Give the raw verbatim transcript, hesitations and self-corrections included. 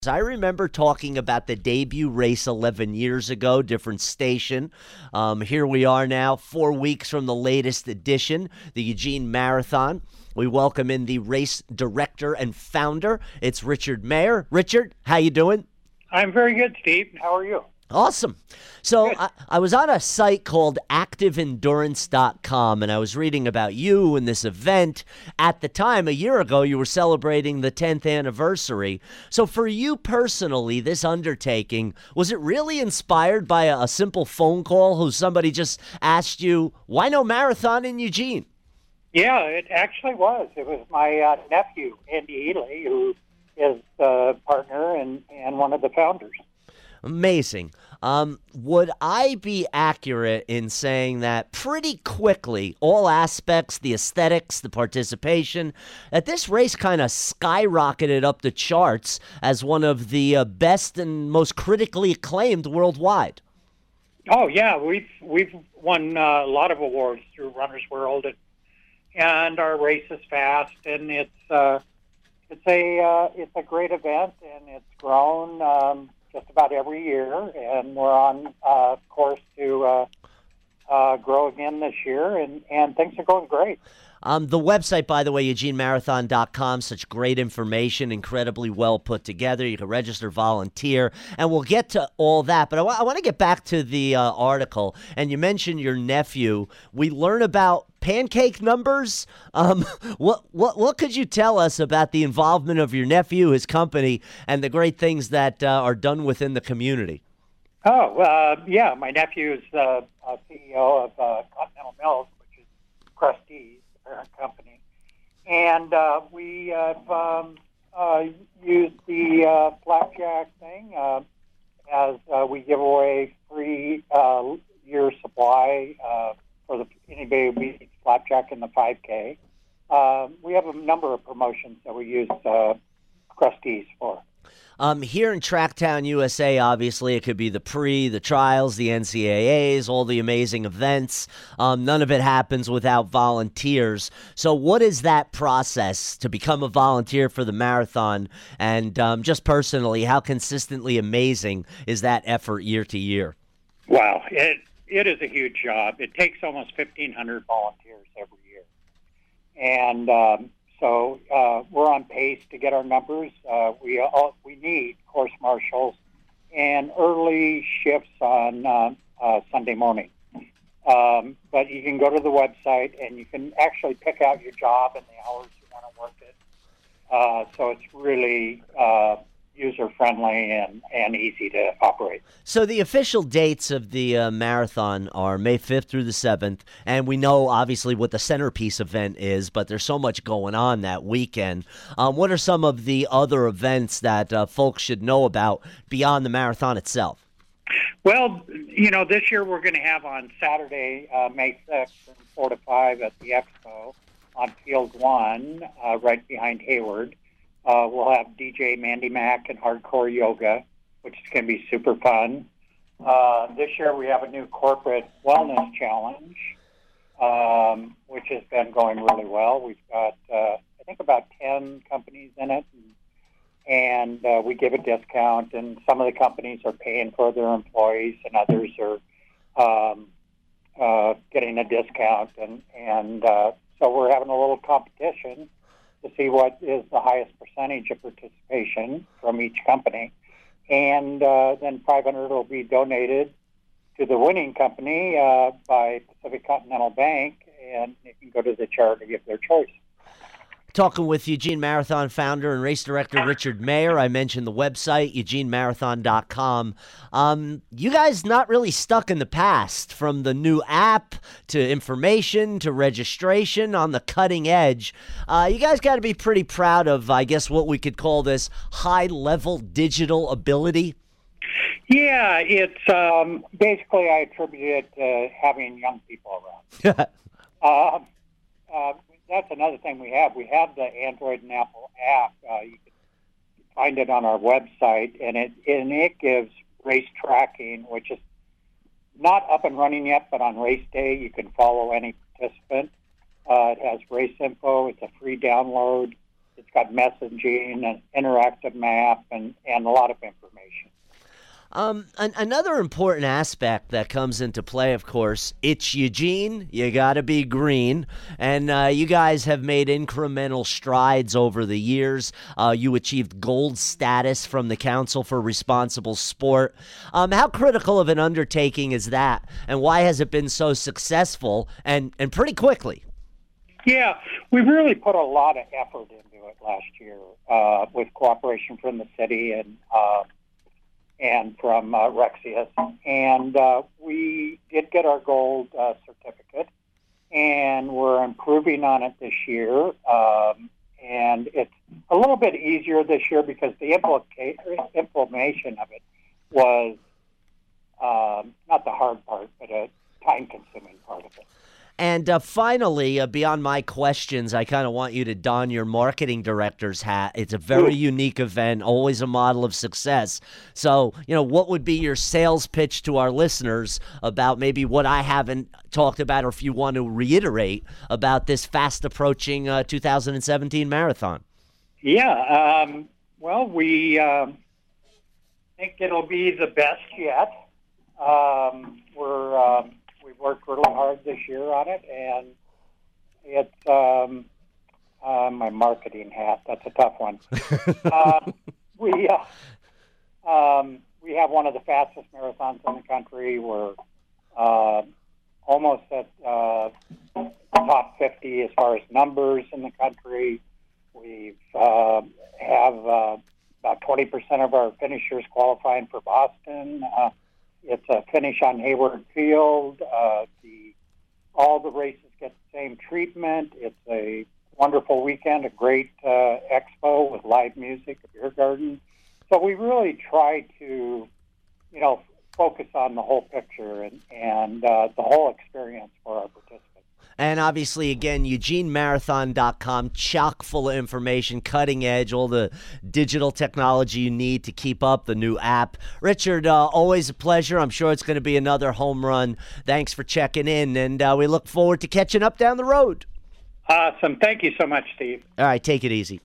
I remember talking about the debut race eleven years ago, different station. Um, here we are now, four weeks from the latest edition, the Eugene Marathon. We welcome in the race director and founder. It's Richard Mayer. Richard, how you doing? I'm very good, Steve. How are you? Awesome. So I, I was on a site called active endurance dot com, and I was reading about you and this event. At the time, a year ago, you were celebrating the tenth anniversary. So for you personally, this undertaking, was it really inspired by a, a simple phone call who somebody just asked you, why no marathon in Eugene? Yeah, it actually was. It was my uh, nephew, Andy Ely, who is the partner and, and one of the founders. Amazing. Um, would I be accurate in saying that pretty quickly, all aspects, the aesthetics, the participation, that this race kind of skyrocketed up the charts as one of the uh, best and most critically acclaimed worldwide? Oh yeah, we've we've won uh, a lot of awards through Runner's World, and, and our race is fast, and it's uh, it's a uh, it's a great event, and it's grown. Um, just about every year, and we're on uh, course to uh, uh, grow again this year, and, and things are going great. Um, the website, by the way, eugene marathon dot com, such great information, incredibly well put together. You can register, volunteer, and we'll get to all that. But I, w- I want to get back to the uh, article, and you mentioned your nephew. We learn about pancake numbers. Um, what what what could you tell us about the involvement of your nephew, his company, and the great things that uh, are done within the community? Oh, uh, yeah, my nephew is the uh, C E O of uh, Continental Mills, which is Krusteaz, the parent company. And uh, we have um, uh, used the uh, flapjack thing uh, as uh, we give away free uh, year supply uh, for the anybody who beats flapjack in the five K. Uh, we have a number of promotions that we use uh, Krusteaz for. Um, here in Tracktown, U S A, obviously, it could be the pre, the trials, the N C A As, all the amazing events. Um, none of it happens without volunteers. So what is that process to become a volunteer for the marathon? And um, just personally, how consistently amazing is that effort year to year? Wow, it it is a huge job. It takes almost fifteen hundred volunteers every year. And um, so uh, we're on pace to get our numbers. Uh, we all, we need course marshals and early shifts on uh, uh, Sunday morning. Um, but you can go to the website and you can actually pick out your job and the hours you want to work it. Uh, so it's really uh, user-friendly and, and easy to operate. So the official dates of the uh, marathon are May fifth through the seventh, and we know obviously what the centerpiece event is, but there's so much going on that weekend. Um, what are some of the other events that uh, folks should know about beyond the marathon itself? Well, you know, this year we're going to have on Saturday, uh, May sixth, from four to five at the Expo on Field one, uh, right behind Hayward. Uh, we'll have D J Mandy Mack and Hardcore Yoga, which is going to be super fun. Uh, this year we have a new corporate wellness challenge, um, which has been going really well. We've got, uh, I think, about ten companies in it, and, and uh, we give a discount, and some of the companies are paying for their employees, and others are um, uh, getting a discount. And, and uh, so we're having a little competition to see what is the highest percentage of participation from each company. And uh, then five hundred will be donated to the winning company uh, by Pacific Continental Bank, and you can go to the charity of their choice. Talking with Eugene Marathon founder and race director Richard Mayer. I mentioned the website, eugene marathon dot com. Um, you guys not really stuck in the past, from the new app to information to registration, on the cutting edge. Uh, you guys got to be pretty proud of, I guess, what we could call this high-level digital ability. Yeah, it's um, basically I attribute it to having young people around. uh, uh, That's another thing we have. We have the Android and Apple app. Uh, you can find it on our website, and it and it gives race tracking, which is not up and running yet, but on race day you can follow any participant. Uh, it has race info. It's a free download. It's got messaging and interactive map and, and a lot of information. Um, an- another important aspect that comes into play, of course, it's Eugene. You got to be green. And uh, you guys have made incremental strides over the years. Uh, you achieved gold status from the Council for Responsible Sport. Um, how critical of an undertaking is that? And why has it been so successful and, and pretty quickly? Yeah, we really put a lot of effort into it last year uh, with cooperation from the city and uh, and from uh, Rexius. And uh, we did get our gold uh, certificate, and we're improving on it this year. Um, and it's a little bit easier this year because the implica- implementation of it was um, not the hard part, but a time-consuming part of it. And uh, finally, uh, beyond my questions, I kind of want you to don your marketing director's hat. It's a very Ooh. unique event, always a model of success. So, you know, what would be your sales pitch to our listeners about maybe what I haven't talked about, or if you want to reiterate about this fast approaching uh, two thousand seventeen marathon? Yeah, um, well, we um, think it'll be the best yet. Um, we're... Um, We've worked really hard this year on it, and it's um, uh, my marketing hat. That's a tough one. uh, we uh, um, we have one of the fastest marathons in the country. We're uh, almost at uh, top fifty as far as numbers in the country. We uh, have uh, about twenty percent of our finishers qualifying for Boston. Uh, It's a finish on Hayward Field. Uh, the all the races get the same treatment. It's a wonderful weekend, a great uh, expo with live music, a beer garden. So we really try to, you know, focus on the whole picture and, and uh, the whole experience for our participants. And obviously, again, Eugene Marathon dot com, chock full of information, cutting edge, all the digital technology you need to keep up, the new app. Richard, uh, always a pleasure. I'm sure it's going to be another home run. Thanks for checking in, and uh, we look forward to catching up down the road. Awesome. Thank you so much, Steve. All right, take it easy.